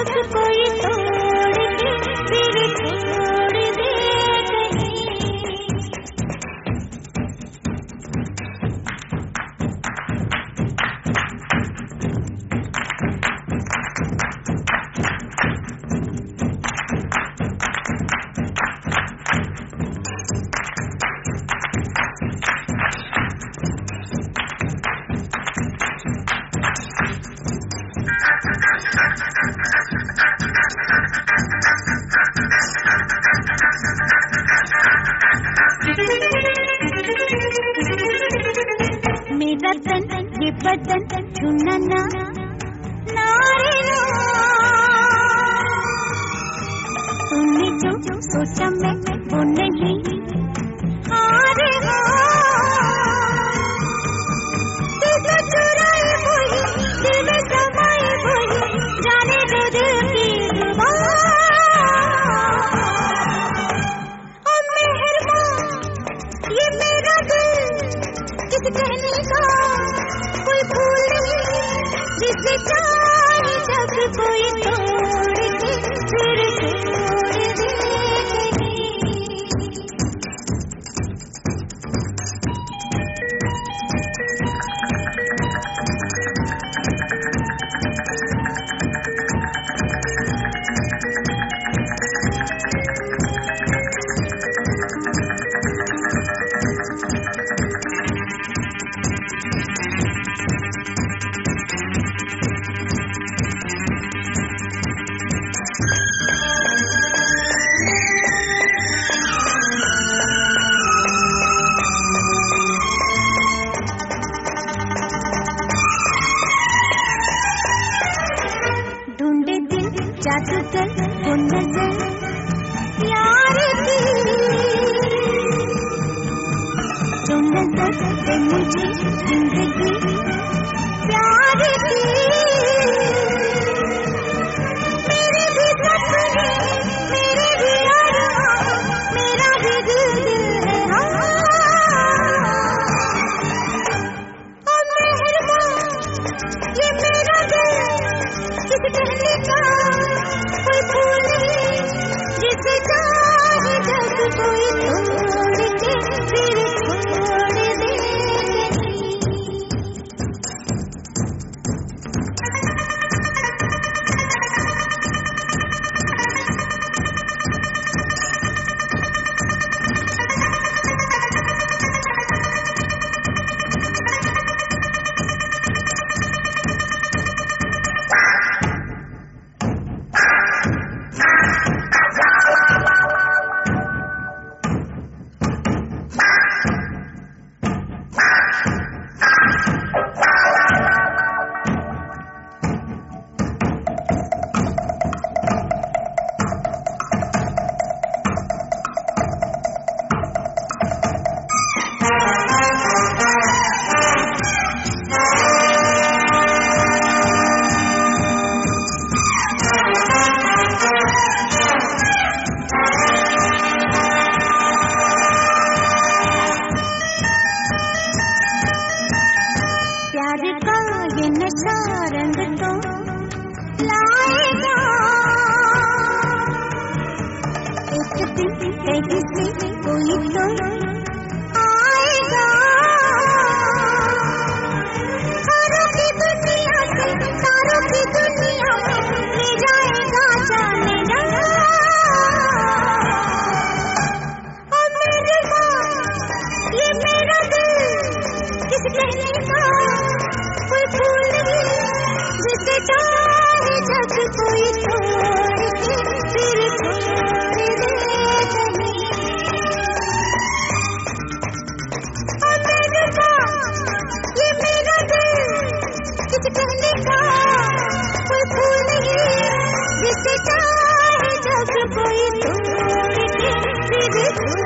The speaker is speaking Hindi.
जग कोई तोड़ के फिर छोड़ दे मेरा तन ये बदन छूना ना नारे ना तूने जो सोचा मैं वो नहीं हारे ना दिल चुराए वही दिल में समाए वही जाने दे दिल की जुबान ओ मेहरबान ये मेरा दिल किस कहने का कोई भूल नहीं जिसे चाहे जग कोई तोड़ के फिर छोड़ दे ढूंढे दिल जादूगर वो नजर प्यार की जो नजर दे मुझे जिंदगी प्यार की मेरे भी सपने मेरे भी अरमान मेरा भी दिल है ओ मेहरबान ये मेरा दिल किस कहने का कोई भूल नहीं जिसे चाहे जग कोई तोड़ के फिर छोड़ दे प्यार का ये नशा रंग तो लाएगा एक दिन कहीं से कोई तो आएगा तारों की दुनिया से तारों की दुनिया ले जाएगा जाने ना ओ मेरे माँ ये मेरा दिल किस कहने का कोई भूल नहीं जिसे चाहे जग कोई तोड़ के फिर छोड़ दे ओ मेरे माँ ये मेरा दिल किस कहने का कोई भूल नहीं जिसे चाहे जग कोई तोड़ के फिर